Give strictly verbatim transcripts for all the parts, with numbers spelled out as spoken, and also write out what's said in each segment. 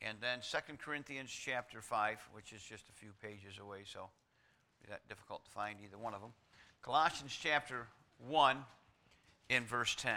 And then Second Corinthians chapter five, which is just a few pages away, so it's not difficult to find either one of them. Colossians chapter one in verse ten.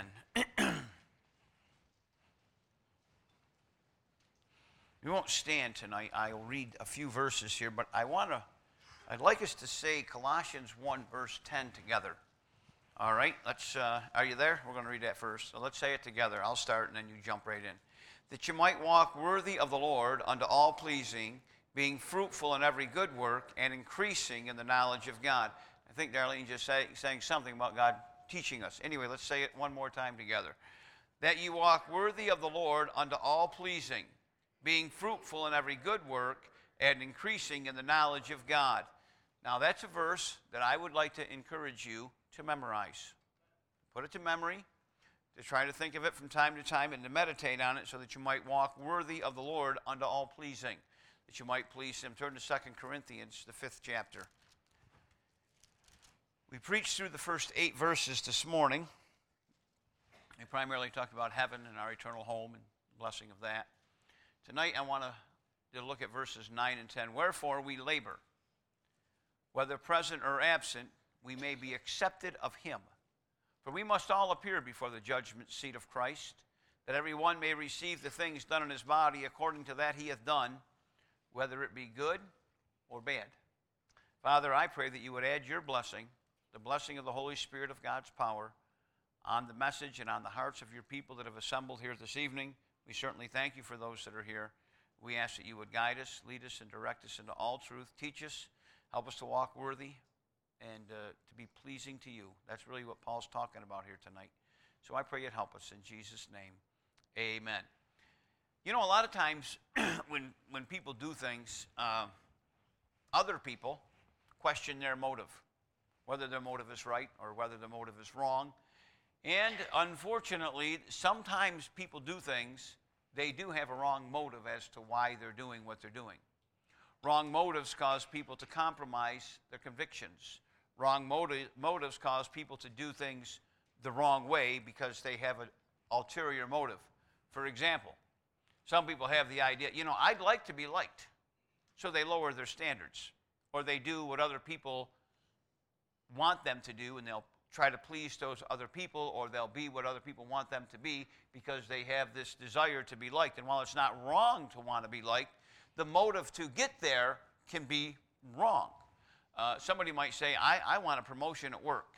We won't stand tonight. I'll read a few verses here, but I want to, I'd like us to say Colossians one verse ten together. All right, let's, uh, are you there? We're going to read that first. So let's say it together. I'll start and then you jump right in. That you might walk worthy of the Lord unto all pleasing, being fruitful in every good work and increasing in the knowledge of God. I think Darlene just say, saying something about God teaching us. Anyway, let's say it one more time together. That you walk worthy of the Lord unto all pleasing, being fruitful in every good work and increasing in the knowledge of God. Now that's a verse that I would like to encourage you to memorize. Put it to memory, to try to think of it from time to time and to meditate on it so that you might walk worthy of the Lord unto all pleasing, that you might please Him. Turn to Second Corinthians, the fifth chapter. We preached through the first eight verses this morning. We primarily talked about heaven and our eternal home and the blessing of that. Tonight I want to look at verses nine and ten. Wherefore we labor, whether present or absent, we may be accepted of Him. For we must all appear before the judgment seat of Christ, that every one may receive the things done in his body according to that he hath done, whether it be good or bad. Father, I pray that you would add your blessing, the blessing of the Holy Spirit of God's power, on the message and on the hearts of your people that have assembled here this evening. We certainly thank you for those that are here. We ask that you would guide us, lead us, and direct us into all truth. Teach us, help us to walk worthy and uh, to be pleasing to you. That's really what Paul's talking about here tonight. So I pray you'd help us in Jesus' name. Amen. You know, a lot of times when, when people do things, uh, other people question their motive, whether their motive is right or whether their motive is wrong. And unfortunately, sometimes people do things, they do have a wrong motive as to why they're doing what they're doing. Wrong motives cause people to compromise their convictions. Wrong motive, motives cause people to do things the wrong way because they have an ulterior motive. For example, some people have the idea, you know, I'd like to be liked. So they lower their standards. Or they do what other people want them to do, and they'll try to please those other people, or they'll be what other people want them to be because they have this desire to be liked. And while it's not wrong to want to be liked, the motive to get there can be wrong. Uh, somebody might say, I, I want a promotion at work.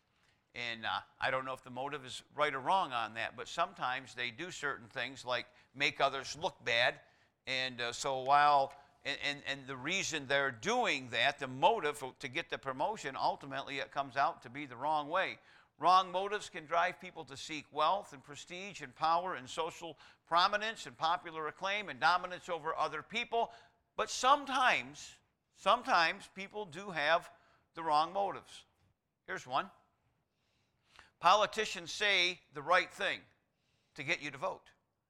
And uh, I don't know if the motive is right or wrong on that, but sometimes they do certain things like make others look bad. And uh, so while, and, and, and the reason they're doing that, the motive to get the promotion, ultimately it comes out to be the wrong way. Wrong motives can drive people to seek wealth and prestige and power and social prominence and popular acclaim and dominance over other people. But sometimes, sometimes people do have the wrong motives. Here's one. Politicians say the right thing to get you to vote.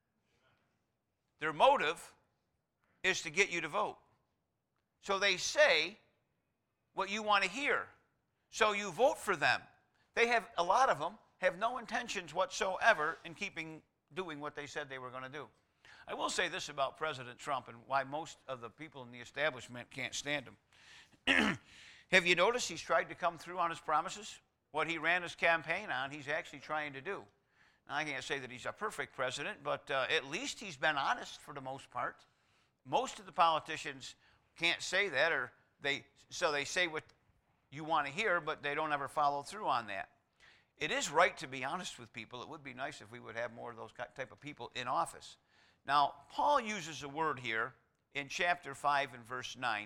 Their motive is to get you to vote. So they say what you want to hear. So you vote for them. They have, a lot of them, have no intentions whatsoever in keeping, doing what they said they were going to do. I will say this about President Trump and why most of the people in the establishment can't stand him. Have you noticed he's tried to come through on his promises? What he ran his campaign on, he's actually trying to do. Now, I can't say that he's a perfect president, but uh, at least he's been honest for the most part. Most of the politicians can't say that, or they so they say what you want to hear, but they don't ever follow through on that. It is right to be honest with people. It would be nice if we would have more of those type of people in office. Now, Paul uses a word here in chapter five and verse nine,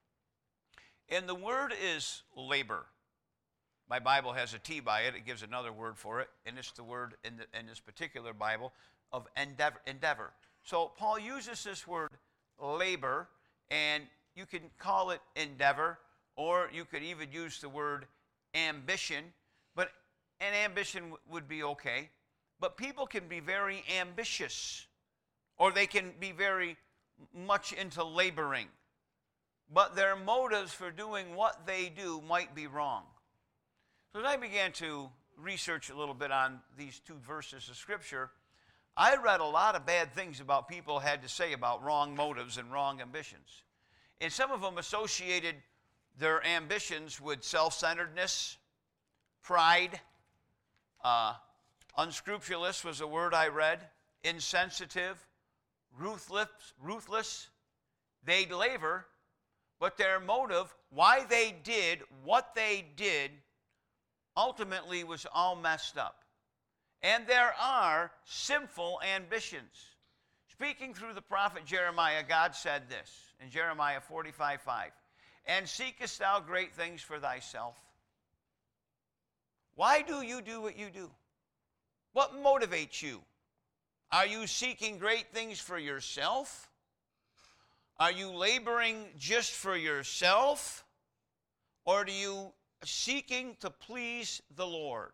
and the word is labor. My Bible has a T by it. It gives another word for it, and it's the word in, the, in this particular Bible of endeavor, endeavor. So Paul uses this word labor, and you can call it endeavor, or you could even use the word ambition, but an ambition w- would be okay. But people can be very ambitious, or they can be very much into laboring, but their motives for doing what they do might be wrong. So as I began to research a little bit on these two verses of Scripture, I read a lot of bad things about people had to say about wrong motives and wrong ambitions. And some of them associated their ambitions with self-centeredness, pride, uh, unscrupulous was a word I read, insensitive, ruthless, ruthless. They'd labor, but their motive, why they did what they did, ultimately was all messed up. And there are sinful ambitions. Speaking through the prophet Jeremiah, God said this in Jeremiah forty-five five, and seekest thou great things for thyself? Why do you do what you do? What motivates you? Are you seeking great things for yourself? Are you laboring just for yourself? Or are you seeking to please the Lord?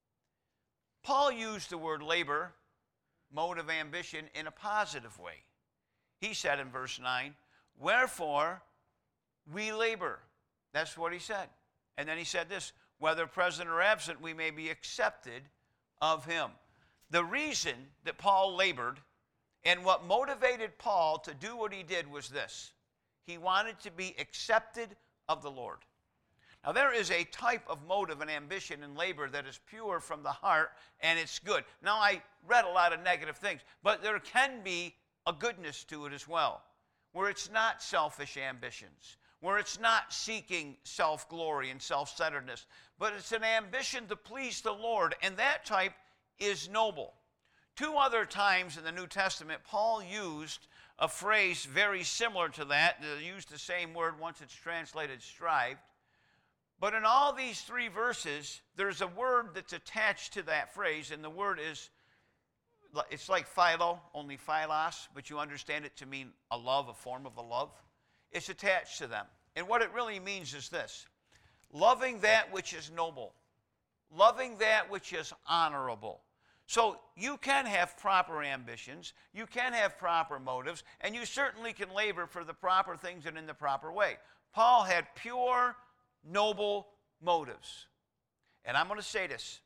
Paul used the word labor, mode of ambition, in a positive way. He said in verse nine, wherefore we labor. That's what he said. And then he said this, whether present or absent, we may be accepted of him. The reason that Paul labored and what motivated Paul to do what he did was this. He wanted to be accepted of the Lord. Now, there is a type of motive and ambition and labor that is pure from the heart, and it's good. Now, I read a lot of negative things, but there can be a goodness to it as well, where it's not selfish ambitions, where it's not seeking self-glory and self-centeredness, but it's an ambition to please the Lord, and that type is noble. Two other times in the New Testament, Paul used a phrase very similar to that. They used the same word, once it's translated strived. But in all these three verses, there's a word that's attached to that phrase, and the word is, it's like philo, only philos, but you understand it to mean a love, a form of a love. It's attached to them. And what it really means is this: loving that which is noble, loving that which is honorable. So you can have proper ambitions, you can have proper motives, and you certainly can labor for the proper things and in the proper way. Paul had pure, noble motives. And I'm going to say this.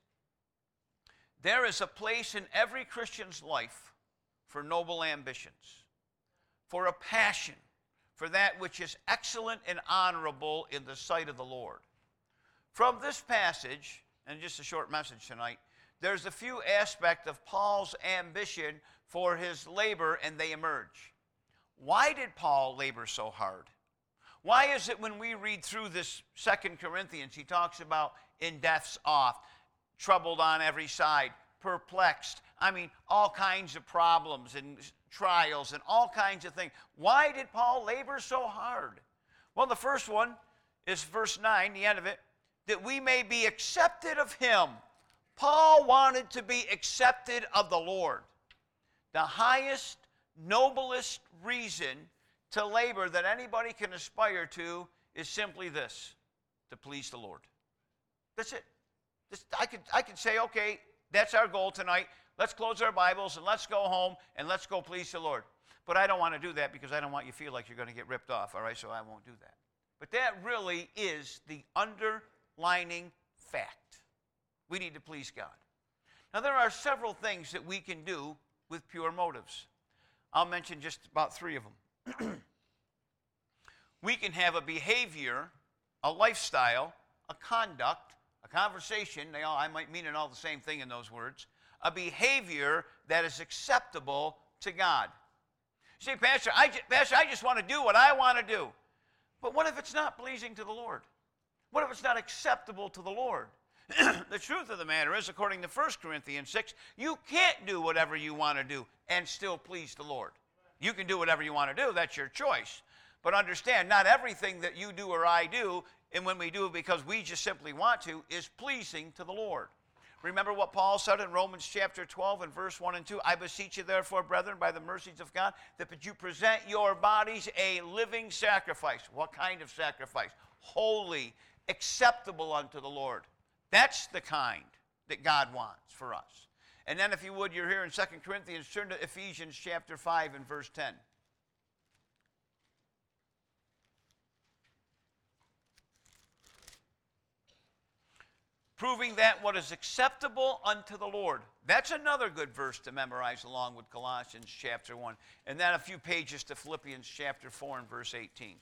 There is a place in every Christian's life for noble ambitions, for a passion for that which is excellent and honorable in the sight of the Lord. From this passage, and just a short message tonight, there's a few aspects of Paul's ambition for his labor, and they emerge. Why did Paul labor so hard? Why is it when we read through this Second Corinthians, he talks about in death's off, troubled on every side, perplexed, I mean, all kinds of problems and trials and all kinds of things. Why did Paul labor so hard? Well, the first one is verse nine, the end of it, that we may be accepted of him. Paul wanted to be accepted of the Lord. The highest, noblest reason to labor that anybody can aspire to is simply this: to please the Lord. That's it. This, I could, I could say, okay, that's our goal tonight. Let's close our Bibles and let's go home and let's go please the Lord. But I don't want to do that because I don't want you to feel like you're going to get ripped off, all right? So I won't do that. But that really is the underlining fact. We need to please God. Now, there are several things that we can do with pure motives. I'll mention just about three of them. We can have a behavior, a lifestyle, a conduct, a conversation. They all, I might mean it all the same thing in those words. A behavior that is acceptable to God. You say, Pastor, I, Pastor, I just want to do what I want to do. But what if it's not pleasing to the Lord? What if it's not acceptable to the Lord? The truth of the matter is, according to First Corinthians six, you can't do whatever you want to do and still please the Lord. You can do whatever you want to do. That's your choice. But understand, not everything that you do or I do, and when we do it because we just simply want to, is pleasing to the Lord. Remember what Paul said in Romans chapter twelve and verse one and two? I beseech you therefore, brethren, by the mercies of God, that you present your bodies a living sacrifice. What kind of sacrifice? Holy, acceptable unto the Lord. That's the kind that God wants for us. And then if you would, you're here in Second Corinthians, turn to Ephesians chapter five and verse ten. proving that what is acceptable unto the Lord. That's another good verse to memorize along with Colossians chapter one. And then a few pages to Philippians chapter four and verse eighteen.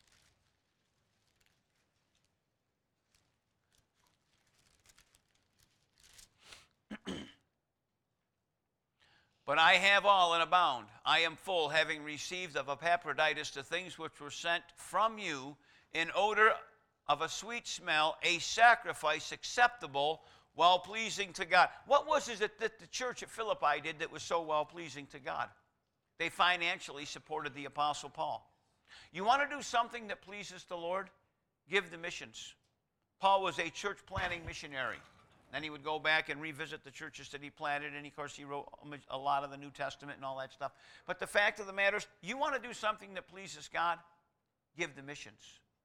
But I have all and abound. I am full, having received of Epaphroditus the things which were sent from you in odor of a sweet smell, a sacrifice acceptable, well-pleasing to God. What was it that the church at Philippi did that was so well-pleasing to God? They financially supported the Apostle Paul. You want to do something that pleases the Lord? Give to missions. Paul was a church planting missionary. Then he would go back and revisit the churches that he planted, and of course he wrote a lot of the New Testament and all that stuff. But the fact of the matter is, you want to do something that pleases God? Give to missions.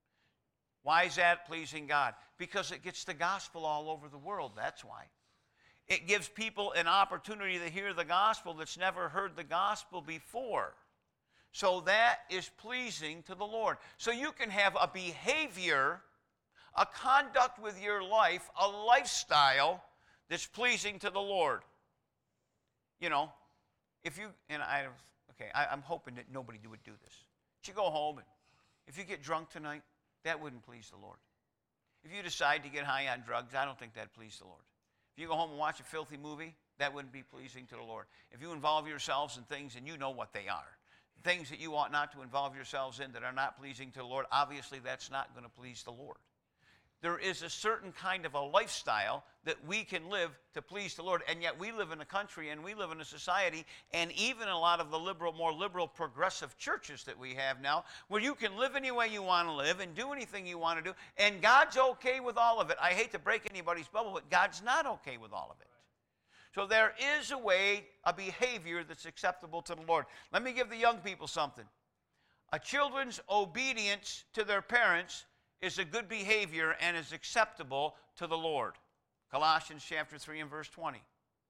Why is that pleasing God? Because it gets the gospel all over the world, that's why. It gives people an opportunity to hear the gospel that's never heard the gospel before. So that is pleasing to the Lord. So you can have a behavior, a conduct with your life, a lifestyle that's pleasing to the Lord. You know, if you, and I, okay, I, I'm hoping that nobody would do this. But you go home, and if you get drunk tonight, that wouldn't please the Lord. If you decide to get high on drugs, I don't think that'd please the Lord. If you go home and watch a filthy movie, that wouldn't be pleasing to the Lord. If you involve yourselves in things and you know what they are, things that you ought not to involve yourselves in that are not pleasing to the Lord, obviously that's not going to please the Lord. There is a certain kind of a lifestyle that we can live to please the Lord, and yet we live in a country and we live in a society, and even a lot of the liberal, more liberal, progressive churches that we have now, where you can live any way you want to live and do anything you want to do, and God's okay with all of it. I hate to break anybody's bubble, but God's not okay with all of it. So there is a way, a behavior that's acceptable to the Lord. Let me give the young people something. A children's obedience to their parents is a good behavior and is acceptable to the Lord. Colossians chapter three and verse twenty.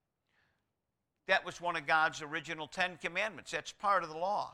That was one of God's original Ten Commandments. That's part of the law.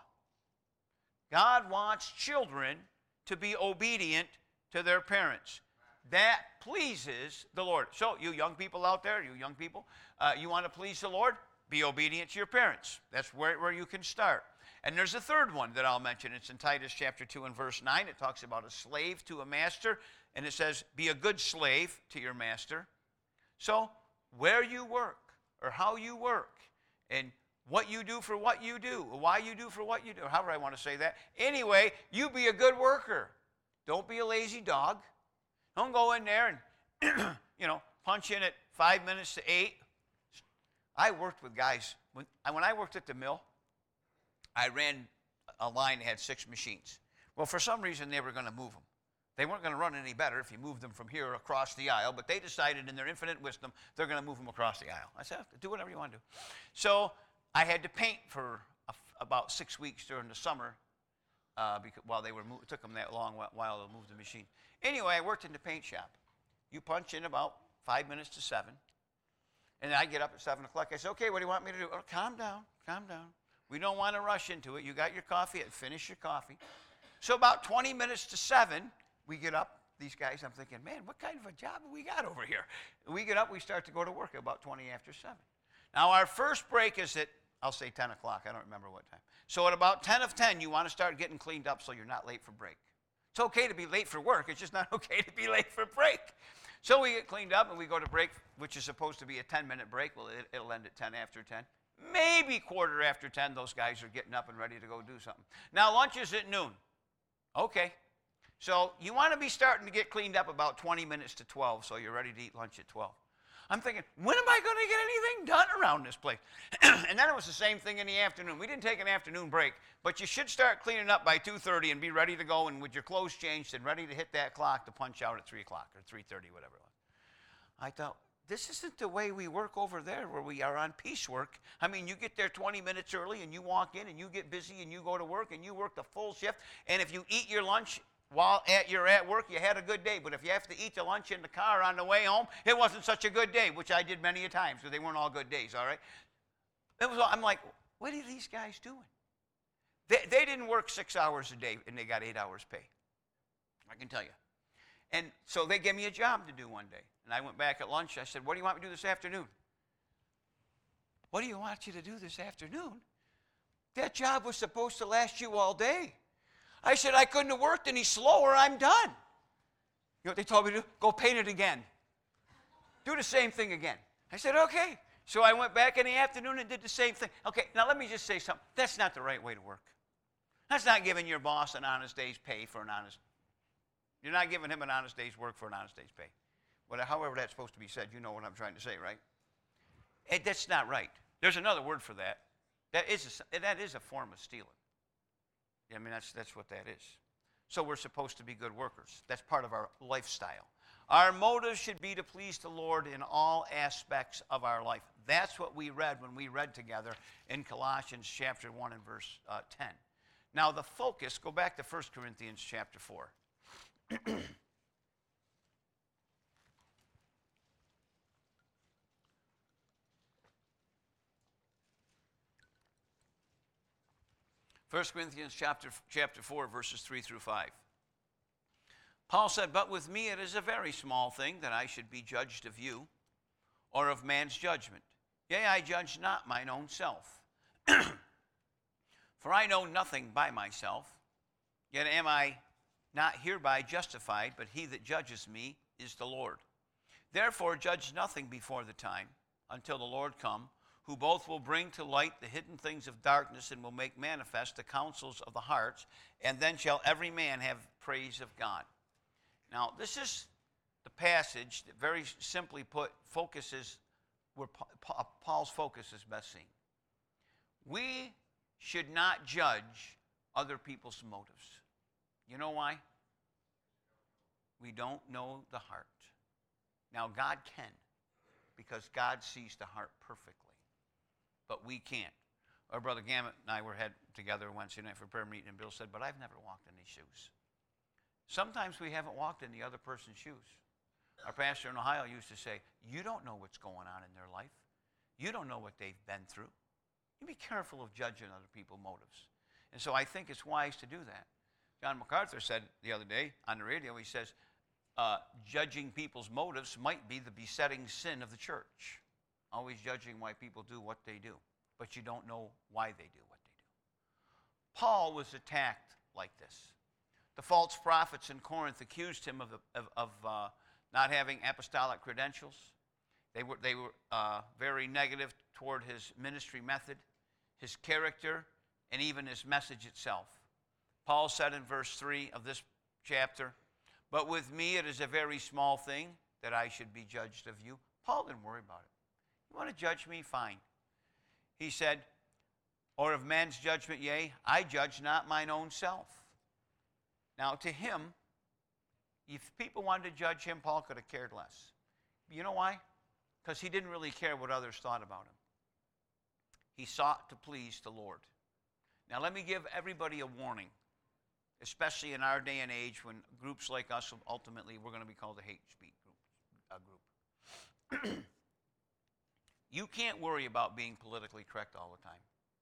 God wants children to be obedient to their parents. That pleases the Lord. So you young people out there, you young people, uh, you want to please the Lord? Be obedient to your parents. That's where, where you can start. And there's a third one that I'll mention. It's in Titus chapter two and verse nine. It talks about a slave to a master, and it says, be a good slave to your master. So where you work, or how you work, and what you do for what you do, or why you do for what you do, however I want to say that. Anyway, you be a good worker. Don't be a lazy dog. Don't go in there and, you know, punch in at five minutes to eight. I worked with guys. When, when I worked at the mill, I ran a line that had six machines. Well, for some reason, they were going to move them. They weren't going to run any better if you moved them from here across the aisle, but they decided in their infinite wisdom, they're going to move them across the aisle. I said, do whatever you want to do. So I had to paint for a, about six weeks during the summer uh, because, while they were it took them that long while, while they moved the machine. Anyway, I worked in the paint shop. You punch in about five minutes to seven, and then I get up at seven o'clock. I say, okay, what do you want me to do? Oh, calm down, calm down. We don't want to rush into it. You got your coffee, finish your coffee. So about twenty minutes to seven, we get up. These guys, I'm thinking, man, what kind of a job have we got over here? We get up, we start to go to work at about twenty after seven. Now, our first break is at, I'll say ten o'clock. I don't remember what time. So at about ten of ten, you want to start getting cleaned up so you're not late for break. It's okay to be late for work. It's just not okay to be late for break. So we get cleaned up, and we go to break, which is supposed to be a ten-minute break. Well, it, it'll end at ten after ten. Maybe quarter after ten, those guys are getting up and ready to go do something. Now, lunch is at noon. Okay. So you want to be starting to get cleaned up about twenty minutes to twelve, so you're ready to eat lunch at twelve. I'm thinking, when am I going to get anything done around this place? And then it was the same thing in the afternoon. We didn't take an afternoon break, but you should start cleaning up by two thirty and be ready to go and with your clothes changed and ready to hit that clock to punch out at three o'clock or three thirty, whatever it was. I thought, this isn't the way we work over there where we are on piecework. I mean, you get there twenty minutes early and you walk in and you get busy and you go to work and you work the full shift. And if you eat your lunch while at, you're at work, you had a good day. But if you have to eat the lunch in the car on the way home, it wasn't such a good day, which I did many a times because they weren't all good days, all right? It was, I'm like, what are these guys doing? They, they didn't work six hours a day and they got eight hours pay. I can tell you. And so they gave me a job to do one day. And I went back at lunch. I said, what do you want me to do this afternoon? What do you want you to do this afternoon? That job was supposed to last you all day. I said, I couldn't have worked any slower. I'm done. You know what they told me to do? Go paint it again. Do the same thing again. I said, okay. So I went back in the afternoon and did the same thing. Okay, now let me just say something. That's not the right way to work. That's not giving your boss an honest day's pay for an honest. You're not giving him an honest day's work for an honest day's pay. But however that's supposed to be said, you know what I'm trying to say, right? It, that's not right. There's another word for that. That is a, that is a form of stealing. I mean, that's, that's what that is. So we're supposed to be good workers. That's part of our lifestyle. Our motive should be to please the Lord in all aspects of our life. That's what we read when we read together in Colossians chapter one and verse uh, ten. Now the focus, go back to First Corinthians chapter four. First Corinthians chapter, chapter four, verses three through five. Paul said, but with me it is a very small thing that I should be judged of you, or of man's judgment. Yea, I judge not mine own self. For I know nothing by myself, yet am I not hereby justified, but he that judges me is the Lord. Therefore judge nothing before the time, until the Lord come, who both will bring to light the hidden things of darkness and will make manifest the counsels of the hearts, and then shall every man have praise of God. Now, this is the passage that very simply put focuses where Paul's focus is best seen. We should not judge other people's motives. You know why? We don't know the heart. Now, God can, because God sees the heart perfectly. But we can't. Our brother Gammett and I were head together Wednesday night for prayer meeting, and Bill said, but I've never walked in these shoes. Sometimes we haven't walked in the other person's shoes. Our pastor in Ohio used to say, you don't know what's going on in their life. You don't know what they've been through. You be careful of judging other people's motives. And so I think it's wise to do that. John MacArthur said the other day on the radio, he says, uh, judging people's motives might be the besetting sin of the church. Always judging why people do what they do, but you don't know why they do what they do. Paul was attacked like this. The false prophets in Corinth accused him of, of, of uh, not having apostolic credentials. They were, they were uh, very negative toward his ministry method, his character, and even his message itself. Paul said in verse three of this chapter, but with me it is a very small thing that I should be judged of you. Paul didn't worry about it. You want to judge me? Fine. He said, or of man's judgment, yea, I judge not mine own self. Now, to him, if people wanted to judge him, Paul could have cared less. You know why? Because he didn't really care what others thought about him. He sought to please the Lord. Now, let me give everybody a warning, especially in our day and age when groups like us, ultimately, we're going to be called a hate speech group. A group. You can't worry about being politically correct all the time.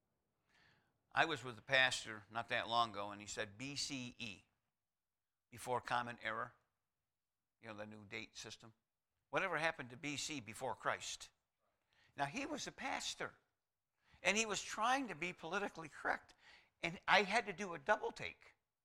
I was with a pastor not that long ago, and he said B C E, before Common Era, you know, the new date system. Whatever happened to B C, before Christ? Now, he was a pastor, and he was trying to be politically correct, and I had to do a double take.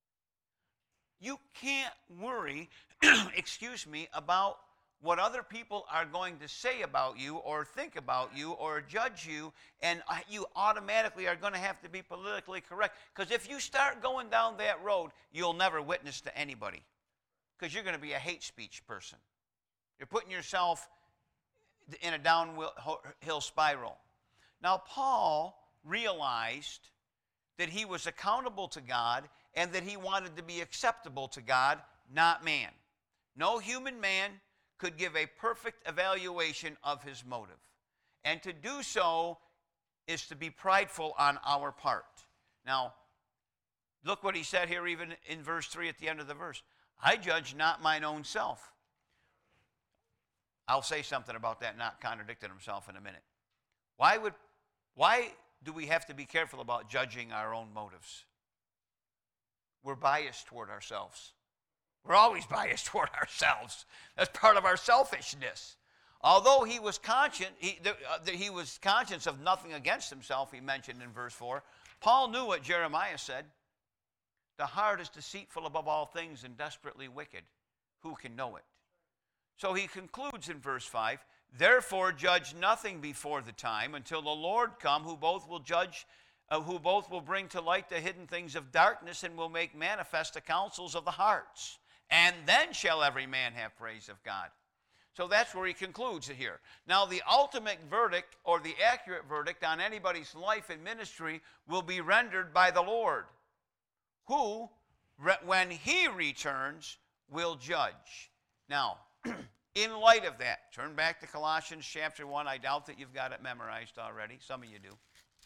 You can't worry, excuse me, about what other people are going to say about you or think about you or judge you, and you automatically are going to have to be politically correct. Because if you start going down that road, you'll never witness to anybody, because you're going to be a hate speech person. You're putting yourself in a downhill spiral. Now, Paul realized that he was accountable to God and that he wanted to be acceptable to God, not man. No human man could give a perfect evaluation of his motive. And to do so is to be prideful on our part. Now, look what he said here even in verse three at the end of the verse. I judge not mine own self. I'll say something about that, not contradicting himself in a minute. Why would, why do we have to be careful about judging our own motives? We're biased toward ourselves. We're always biased toward ourselves. That's part of our selfishness. Although he was conscious, he, uh, he was conscious of nothing against himself, he mentioned in verse four, Paul knew what Jeremiah said. The heart is deceitful above all things and desperately wicked. Who can know it? So he concludes in verse five, therefore judge nothing before the time until the Lord come, who both will judge, uh, who both will bring to light the hidden things of darkness and will make manifest the counsels of the hearts. And then shall every man have praise of God. So that's where he concludes it here. Now the ultimate verdict, or the accurate verdict on anybody's life and ministry, will be rendered by the Lord, who, when he returns, will judge. Now, in light of that, turn back to Colossians chapter one. I doubt that you've got it memorized already. Some of you do.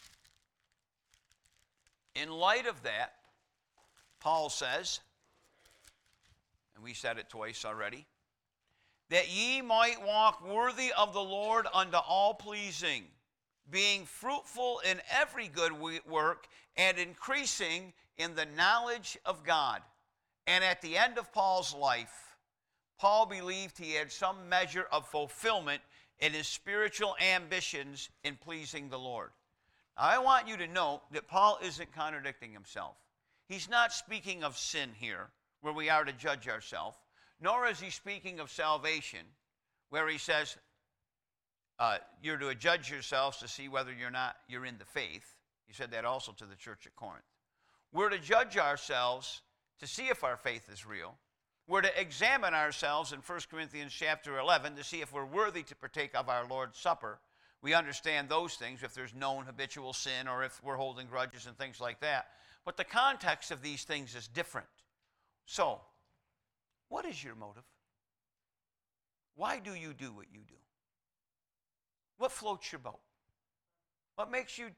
In light of that, Paul says, and we said it twice already, that ye might walk worthy of the Lord unto all pleasing, being fruitful in every good work and increasing in the knowledge of God. And at the end of Paul's life, Paul believed he had some measure of fulfillment in his spiritual ambitions in pleasing the Lord. Now, I want you to note that Paul isn't contradicting himself. He's not speaking of sin here, where we are to judge ourselves, nor is he speaking of salvation, where he says uh, you're to judge yourselves to see whether you're not you're in the faith. He said that also to the church at Corinth. We're to judge ourselves to see if our faith is real. We're to examine ourselves in First Corinthians chapter eleven to see if we're worthy to partake of our Lord's Supper. We understand those things, if there's known habitual sin or if we're holding grudges and things like that. But the context of these things is different. So, what is your motive? Why do you do what you do? What floats your boat? What makes you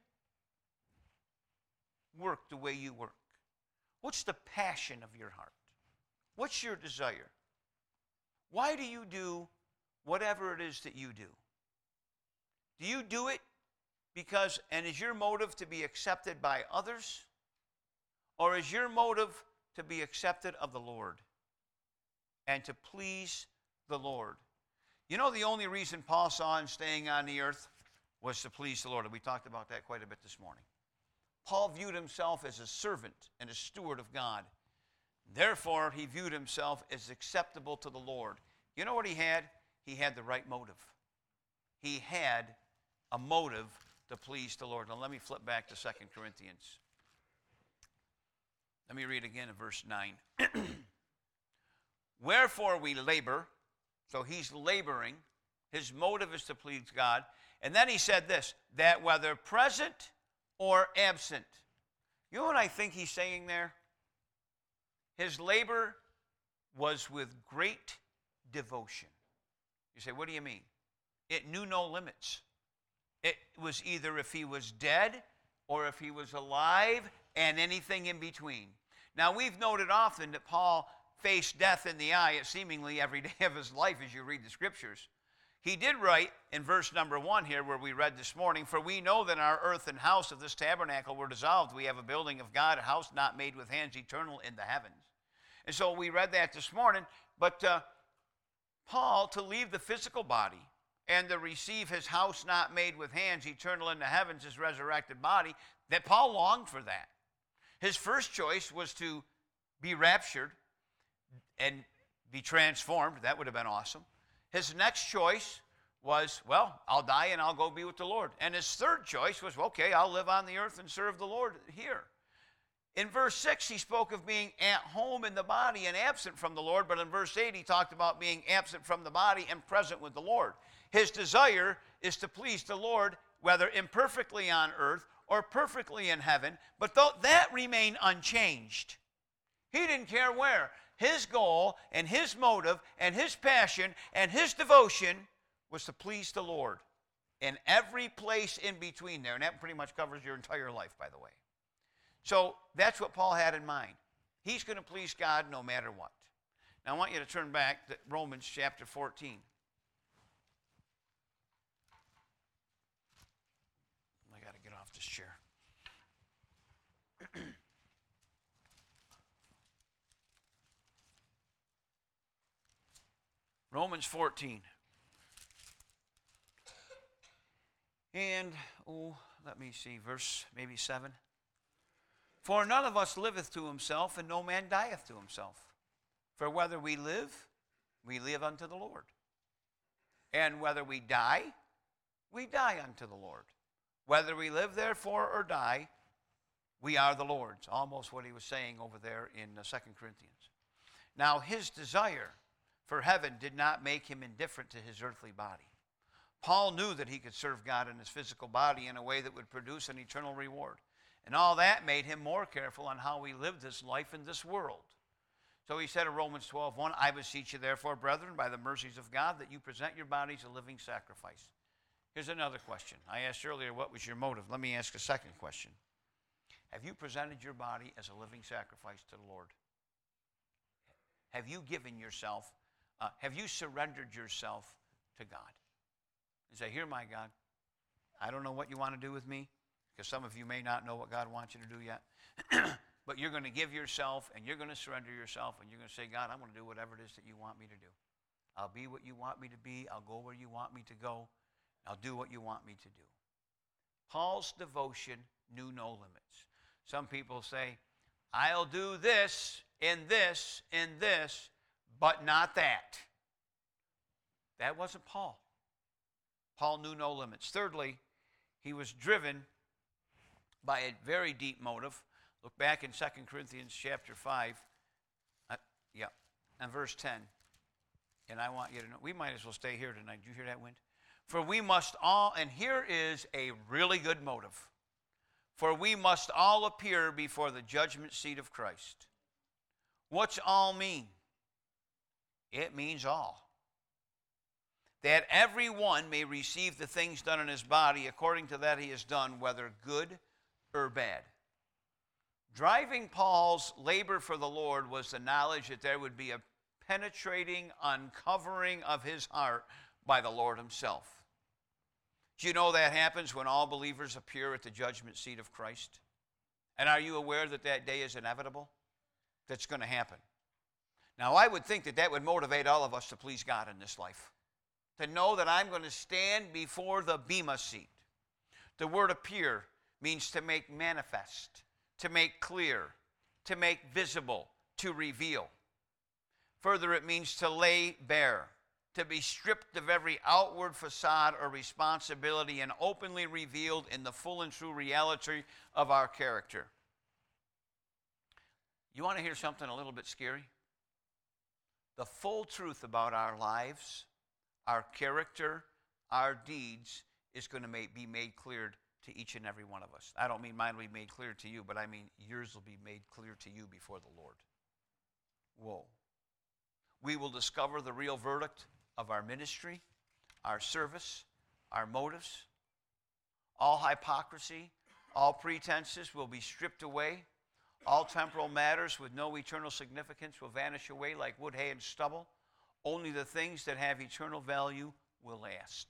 work the way you work? What's the passion of your heart? What's your desire? Why do you do whatever it is that you do? Do you do it because, and is your motive to be accepted by others? Or is your motive to be accepted of the Lord and to please the Lord? You know, the only reason Paul saw him staying on the earth was to please the Lord. And we talked about that quite a bit this morning. Paul viewed himself as a servant and a steward of God. Therefore, he viewed himself as acceptable to the Lord. You know what he had? He had the right motive. He had a motive to please the Lord. Now, let me flip back to Second Corinthians. Let me read again in verse nine. Wherefore we labor. So he's laboring. His motive is to please God. And then he said this, that whether present or absent. You know what I think he's saying there? His labor was with great devotion. You say, what do you mean? It knew no limits. It was either if he was dead or if he was alive and anything in between. Now, we've noted often that Paul faced death in the eye at seemingly every day of his life as you read the scriptures. He did write in verse number one here where we read this morning, for we know that our earthen house of this tabernacle were dissolved. We have a building of God, a house not made with hands, eternal in the heavens. And so we read that this morning. But uh, Paul, to leave the physical body and to receive his house not made with hands, eternal in the heavens, his resurrected body, that Paul longed for that. His first choice was to be raptured and be transformed. That would have been awesome. His next choice was, well, I'll die and I'll go be with the Lord. And his third choice was, okay, I'll live on the earth and serve the Lord here. In verse six, he spoke of being at home in the body and absent from the Lord. But in verse eight, he talked about being absent from the body and present with the Lord. His desire is to please the Lord, whether imperfectly on earth or perfectly in heaven. But though that remained unchanged. He didn't care where. His goal and his motive and his passion and his devotion was to please the Lord in every place in between there. And that pretty much covers your entire life, by the way. So that's what Paul had in mind. He's going to please God no matter what. Now I want you to turn back to Romans chapter fourteen. I got to get off this chair. Romans fourteen. And, oh, let me see, verse maybe seven. For none of us liveth to himself, and no man dieth to himself. For whether we live, we live unto the Lord. And whether we die, we die unto the Lord. Whether we live, therefore, or die, we are the Lord's. Almost what he was saying over there in uh, Second Corinthians. Now, his desire for heaven did not make him indifferent to his earthly body. Paul knew that he could serve God in his physical body in a way that would produce an eternal reward. And all that made him more careful on how he lived this life in this world. So he said in Romans twelve one, I beseech you therefore, brethren, by the mercies of God, that you present your bodies a living sacrifice. Here's another question. I asked earlier, what was your motive? Let me ask a second question. Have you presented your body as a living sacrifice to the Lord? Have you given yourself, uh, have you surrendered yourself to God? You say, here, my God, I don't know what you want to do with me, because some of you may not know what God wants you to do yet. But you're going to give yourself, and you're going to surrender yourself, and you're going to say, God, I'm going to do whatever it is that you want me to do. I'll be what you want me to be. I'll go where you want me to go. I'll do what you want me to do. Paul's devotion knew no limits. Some people say, I'll do this, and this, and this, but not that. That wasn't Paul. Paul knew no limits. Thirdly, he was driven by a very deep motive. Look back in Second Corinthians chapter five, uh, yeah, and verse ten. And I want you to know, we might as well stay here tonight. Did you hear that wind? For we must all, and here is a really good motive. For we must all appear before the judgment seat of Christ. What's all mean? It means all. That every one may receive the things done in his body according to that he has done, whether good or bad. Driving Paul's labor for the Lord was the knowledge that there would be a penetrating uncovering of his heart by the Lord himself. Do you know that happens when all believers appear at the judgment seat of Christ? And are you aware that that day is inevitable? That's going to happen. Now, I would think that that would motivate all of us to please God in this life. To know that I'm going to stand before the bema seat. The word appear means to make manifest, to make clear, to make visible, to reveal. Further, it means to lay bare, to be stripped of every outward facade or responsibility and openly revealed in the full and true reality of our character. You want to hear something a little bit scary? The full truth about our lives, our character, our deeds is going to be made clear to each and every one of us. I don't mean mine will be made clear to you, but I mean yours will be made clear to you before the Lord. Whoa. We will discover the real verdict of our ministry, our service, our motives. All hypocrisy, all pretenses will be stripped away. All temporal matters with no eternal significance will vanish away like wood, hay, and stubble. Only the things that have eternal value will last.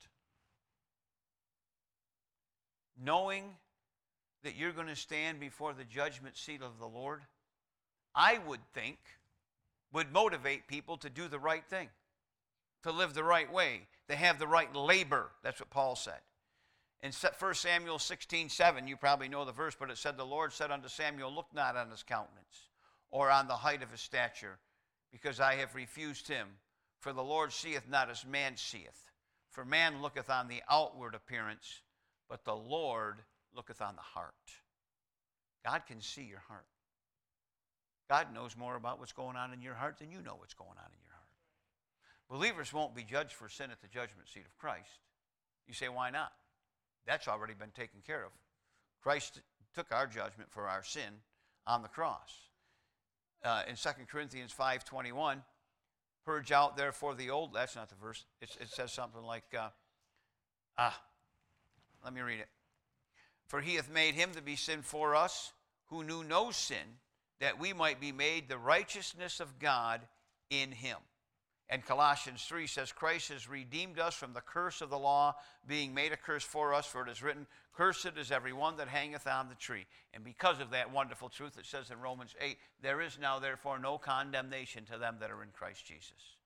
Knowing that you're going to stand before the judgment seat of the Lord, I would think, would motivate people to do the right thing, to live the right way, to have the right labor. That's what Paul said. In First Samuel sixteen seven, you probably know the verse, but it said, the Lord said unto Samuel, look not on his countenance, or on the height of his stature, because I have refused him. For the Lord seeth not as man seeth. For man looketh on the outward appearance, but the Lord looketh on the heart. God can see your heart. God knows more about what's going on in your heart than you know what's going on in your heart. Believers won't be judged for sin at the judgment seat of Christ. You say, why not? That's already been taken care of. Christ took our judgment for our sin on the cross. Uh, in Second Corinthians five twenty-one, purge out therefore the old, that's not the verse, it's, it says something like, uh, ah, let me read it. For he hath made him to be sin for us, who knew no sin, that we might be made the righteousness of God in him. And Colossians three says, Christ has redeemed us from the curse of the law, being made a curse for us, for it is written, cursed is every one that hangeth on the tree. And because of that wonderful truth, it says in Romans eight, there is now therefore no condemnation to them that are in Christ Jesus.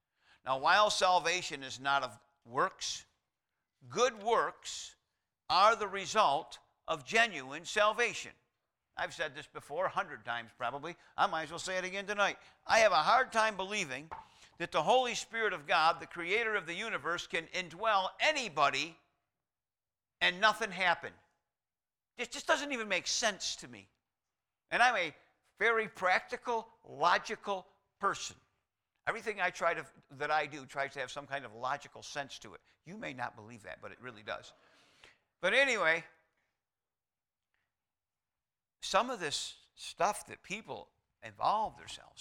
Now, while salvation is not of works, good works are the result of genuine salvation. I've said this before a hundred times probably. I might as well say it again tonight. I have a hard time believing that the Holy Spirit of God, the creator of the universe, can indwell anybody and nothing happen. It just doesn't even make sense to me. And I'm a very practical, logical person. Everything I try to, that I do tries to have some kind of logical sense to it. You may not believe that, but it really does. But anyway, some of this stuff that people involve themselves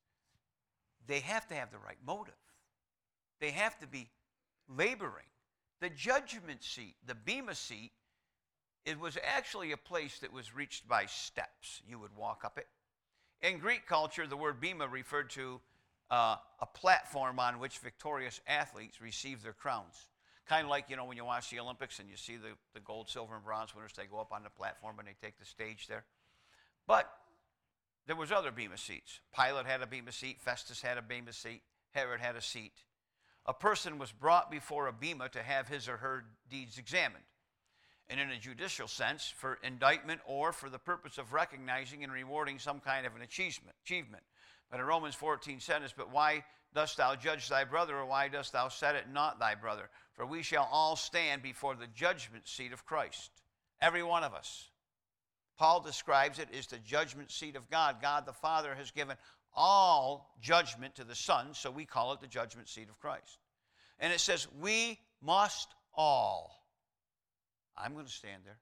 in, they have to have the right motive. They have to be laboring. The judgment seat, the Bema seat, it was actually a place that was reached by steps. You would walk up it. In Greek culture, the word Bema referred to uh, a platform on which victorious athletes receive their crowns. Kind of like, you know, when you watch the Olympics and you see the, the gold, silver, and bronze winners, they go up on the platform and they take the stage there. But there was other Bema seats. Pilate had a Bema seat. Festus had a Bema seat. Herod had a seat. A person was brought before a Bema to have his or her deeds examined. And in a judicial sense, for indictment or for the purpose of recognizing and rewarding some kind of an achievement. achievement. But in Romans fourteen says, but why dost thou judge thy brother, or why dost thou set it not thy brother? For we shall all stand before the judgment seat of Christ. Every one of us. Paul describes it as the judgment seat of God. God the Father has given all judgment to the Son, so we call it the judgment seat of Christ. And it says, we must all. I'm going to stand there.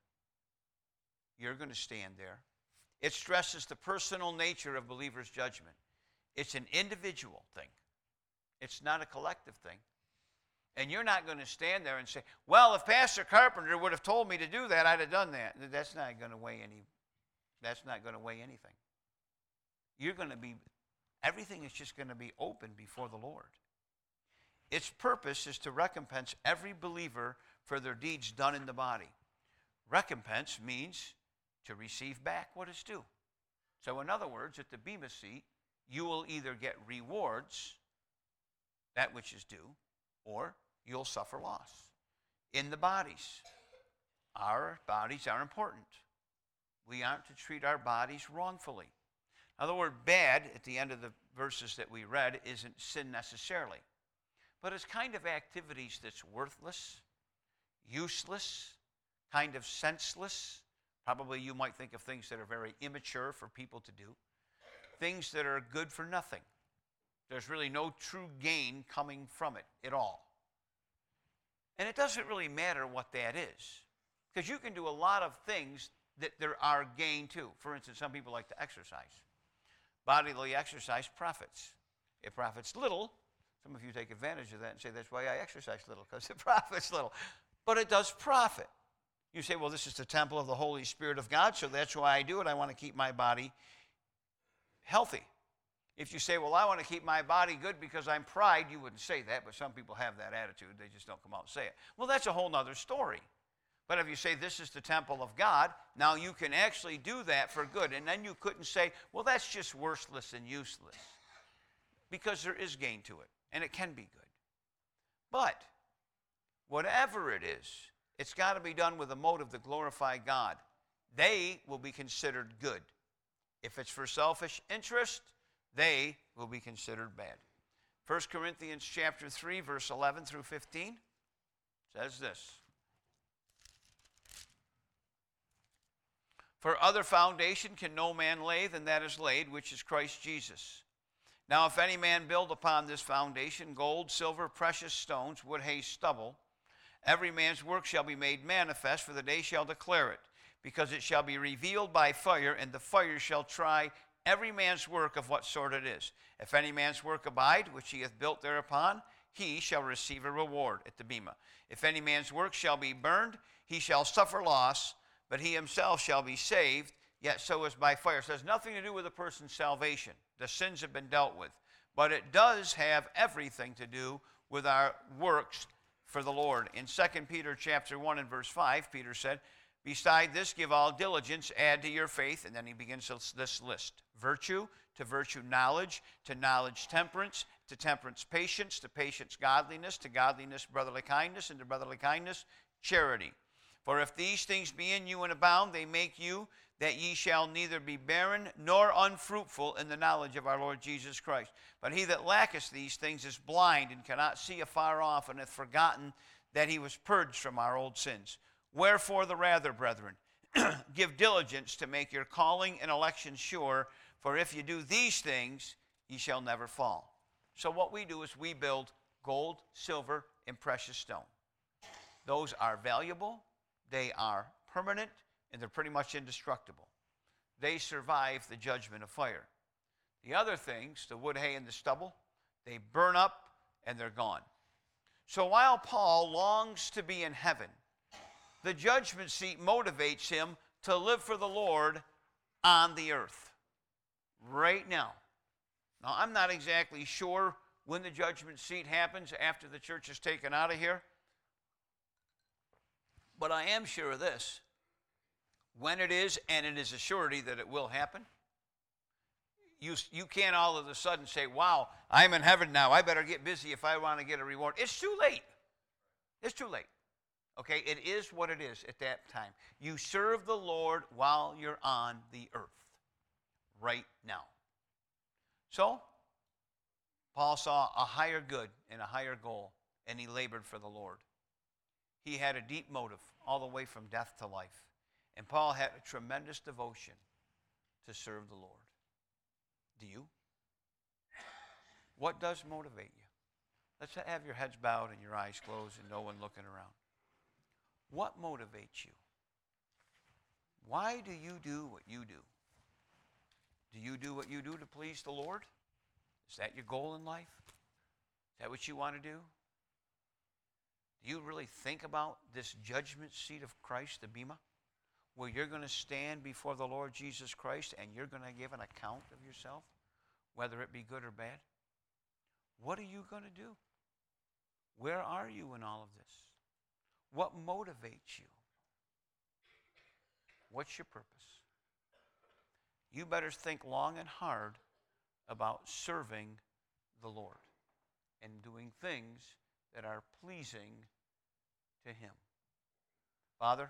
You're going to stand there. It stresses the personal nature of believers' judgment. It's an individual thing. It's not a collective thing. And you're not going to stand there and say, well, if Pastor Carpenter would have told me to do that, I'd have done that. That's not going to weigh any, that's not going to weigh anything. You're going to be, everything is just going to be open before the Lord. Its purpose is to recompense every believer for their deeds done in the body. Recompense means to receive back what is due. So in other words, at the Bema seat, you will either get rewards, that which is due, or you'll suffer loss. In the bodies, our bodies are important. We aren't to treat our bodies wrongfully. Now, the word bad at the end of the verses that we read isn't sin necessarily, but it's kind of activities that's worthless, useless, kind of senseless. Probably you might think of things that are very immature for people to do, things that are good for nothing. There's really no true gain coming from it at all. And it doesn't really matter what that is, because you can do a lot of things that there are gain to. For instance, some people like to exercise. Bodily exercise profits. It profits little. Some of you take advantage of that and say, that's why I exercise little, because it profits little. But it does profit. You say, well, this is the temple of the Holy Spirit of God, so that's why I do it. I want to keep my body healthy. If you say, well, I want to keep my body good because I'm pride, you wouldn't say that, but some people have that attitude. They just don't come out and say it. Well, that's a whole other story. But if you say this is the temple of God, now you can actually do that for good. And then you couldn't say, well, that's just worthless and useless. Because there is gain to it, and it can be good. But whatever it is, it's got to be done with a motive to glorify God. They will be considered good. If it's for selfish interest, they will be considered bad. First Corinthians chapter three, verse eleven through fifteen says this. For other foundation can no man lay than that is laid, which is Christ Jesus. Now if any man build upon this foundation gold, silver, precious stones, wood, hay, stubble, every man's work shall be made manifest, for the day shall declare it, because it shall be revealed by fire, and the fire shall try every man's work of what sort it is. If any man's work abide, which he hath built thereupon, he shall receive a reward at the Bema. If any man's work shall be burned, he shall suffer loss, but he himself shall be saved, yet so is by fire. So it has nothing to do with a person's salvation. The sins have been dealt with. But it does have everything to do with our works for the Lord. In Second Peter chapter one and verse five, Peter said, Beside this, give all diligence, add to your faith, and then he begins this list. Virtue, to virtue knowledge, to knowledge temperance, to temperance patience, to patience godliness, to godliness brotherly kindness, and to brotherly kindness charity. For if these things be in you and abound, they make you that ye shall neither be barren nor unfruitful in the knowledge of our Lord Jesus Christ. But he that lacketh these things is blind and cannot see afar off, and hath forgotten that he was purged from our old sins. Wherefore the rather, brethren, give diligence to make your calling and election sure, for if you do these things, ye shall never fall. So what we do is we build gold, silver, and precious stone. Those are valuable, they are permanent, and they're pretty much indestructible. They survive the judgment of fire. The other things, the wood, hay, and the stubble, they burn up and they're gone. So while Paul longs to be in heaven, the judgment seat motivates him to live for the Lord on the earth right now. Now, I'm not exactly sure when the judgment seat happens after the church is taken out of here, but I am sure of this. When it is, and it is a surety that it will happen, you, you can't all of a sudden say, wow, I'm in heaven now. I better get busy if I want to get a reward. It's too late. It's too late. Okay, it is what it is at that time. You serve the Lord while you're on the earth, right now. So, Paul saw a higher good and a higher goal, and he labored for the Lord. He had a deep motive all the way from death to life. And Paul had a tremendous devotion to serve the Lord. Do you? What does motivate you? Let's have your heads bowed and your eyes closed and no one looking around. What motivates you? Why do you do what you do? Do you do what you do to please the Lord? Is that your goal in life? Is that what you want to do? Do you really think about this judgment seat of Christ, the Bema, where you're going to stand before the Lord Jesus Christ and you're going to give an account of yourself, whether it be good or bad? What are you going to do? Where are you in all of this? What motivates you? What's your purpose? You better think long and hard about serving the Lord and doing things that are pleasing to Him. Father,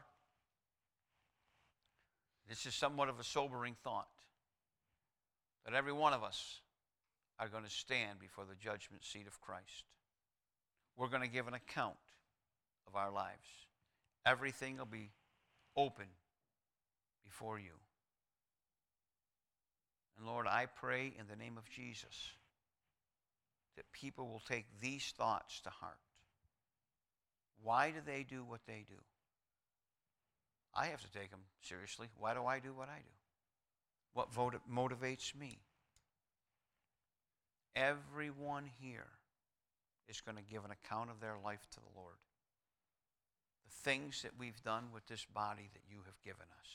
this is somewhat of a sobering thought, that every one of us are going to stand before the judgment seat of Christ. We're going to give an account of our lives. Everything will be open before you. And Lord, I pray in the name of Jesus that people will take these thoughts to heart. Why do they do what they do? I have to take them seriously. Why do I do what I do? What motivates me? Everyone here is going to give an account of their life to the Lord. The things that we've done with this body that you have given us.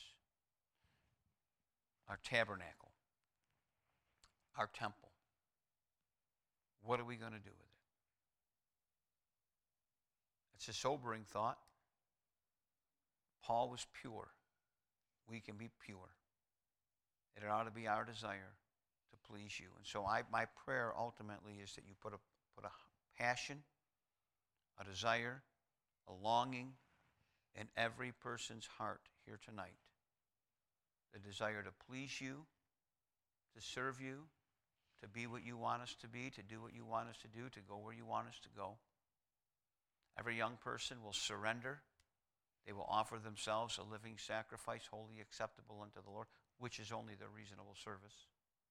Our tabernacle. Our temple. What are we going to do with it? It's a sobering thought. Paul was pure. We can be pure. It ought to be our desire to please you. And so I, my prayer ultimately is that you put a, put a passion, a desire, a longing in every person's heart here tonight. The desire to please you, to serve you, to be what you want us to be, to do what you want us to do, to go where you want us to go. Every young person will surrender. They will offer themselves a living sacrifice, wholly acceptable unto the Lord, which is only their reasonable service.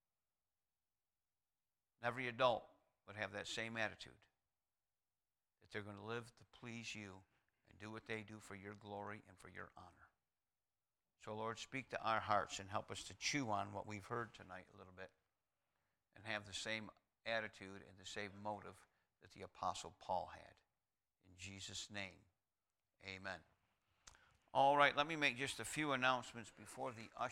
And every adult would have that same attitude, that they're going to live to please you and do what they do for your glory and for your honor. So, Lord, speak to our hearts and help us to chew on what we've heard tonight a little bit and have the same attitude and the same motive that the Apostle Paul had. In Jesus' name, amen. All right, let me make just a few announcements before the usher.